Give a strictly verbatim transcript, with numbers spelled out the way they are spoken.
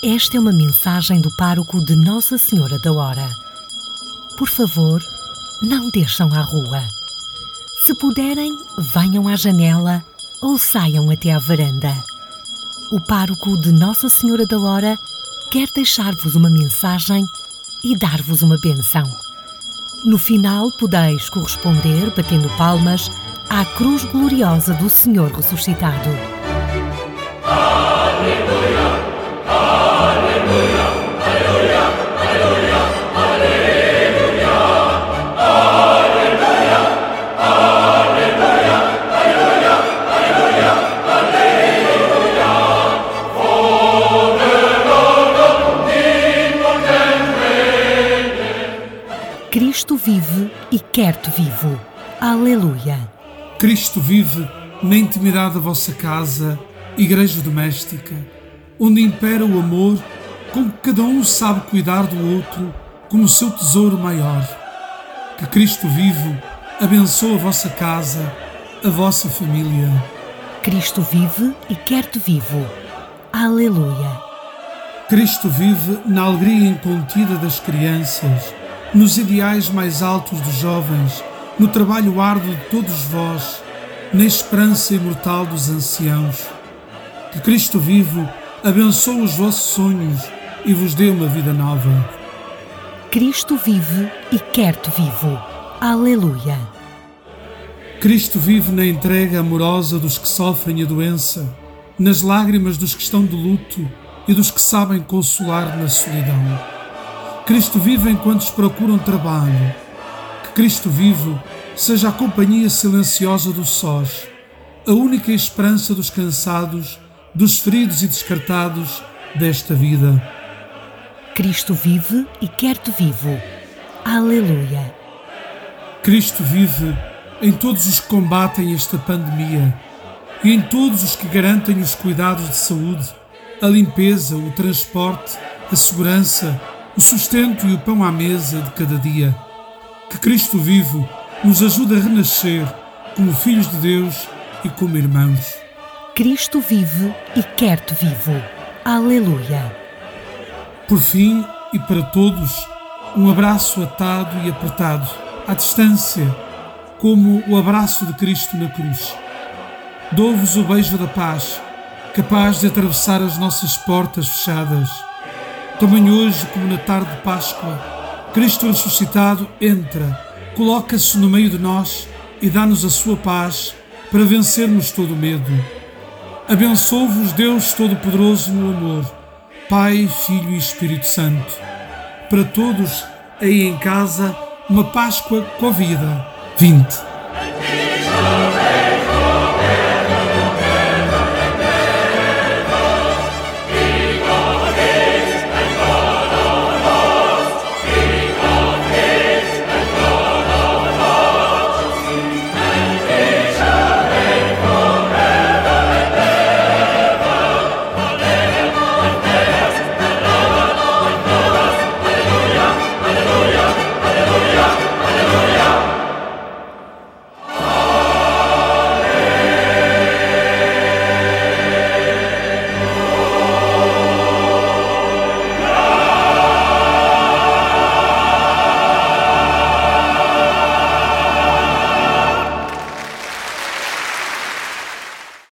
Esta é uma mensagem do pároco de Nossa Senhora da Hora. Por favor, não desçam à rua. Se puderem, venham à janela ou saiam até à varanda. O pároco de Nossa Senhora da Hora quer deixar-vos uma mensagem e dar-vos uma bênção. No final, podeis corresponder, batendo palmas, à cruz gloriosa do Senhor ressuscitado. Aleluia, aleluia, aleluia, aleluia, aleluia, aleluia, aleluia, aleluia, aleluia, aleluia. Cristo vive e quer-te vivo. Aleluia. Cristo vive na intimidade da vossa casa, igreja doméstica, onde impera o amor, com que cada um sabe cuidar do outro como o seu tesouro maior. Que Cristo vivo abençoe a vossa casa, a vossa família. Cristo vive e quer-te vivo. Aleluia. Cristo vive na alegria incontida das crianças, nos ideais mais altos dos jovens, no trabalho árduo de todos vós, na esperança imortal dos anciãos. Que Cristo vivo abençoe os vossos sonhos e vos dê uma vida nova. Cristo vive e quer-te vivo. Aleluia. Cristo vive na entrega amorosa dos que sofrem a doença, nas lágrimas dos que estão de luto e dos que sabem consolar na solidão. Cristo vive enquanto os procuram trabalho. Que Cristo vivo seja a companhia silenciosa dos sós, a única esperança dos cansados, dos feridos e descartados desta vida. Cristo vive e quer-te vivo. Aleluia. Cristo vive em todos os que combatem esta pandemia e em todos os que garantem os cuidados de saúde, a limpeza, o transporte, a segurança, o sustento e o pão à mesa de cada dia. Que Cristo vivo nos ajude a renascer como filhos de Deus e como irmãos. Cristo vive e quer-te vivo. Aleluia. Por fim, e para todos, um abraço atado e apertado, à distância, como o abraço de Cristo na cruz. Dou-vos o beijo da paz, capaz de atravessar as nossas portas fechadas. Também hoje, como na tarde de Páscoa, Cristo ressuscitado entra, coloca-se no meio de nós e dá-nos a sua paz para vencermos todo o medo. Abençoe-vos Deus Todo-Poderoso no amor, Pai, Filho e Espírito Santo. Para todos, aí em casa, uma Páscoa com a vida. Vinde.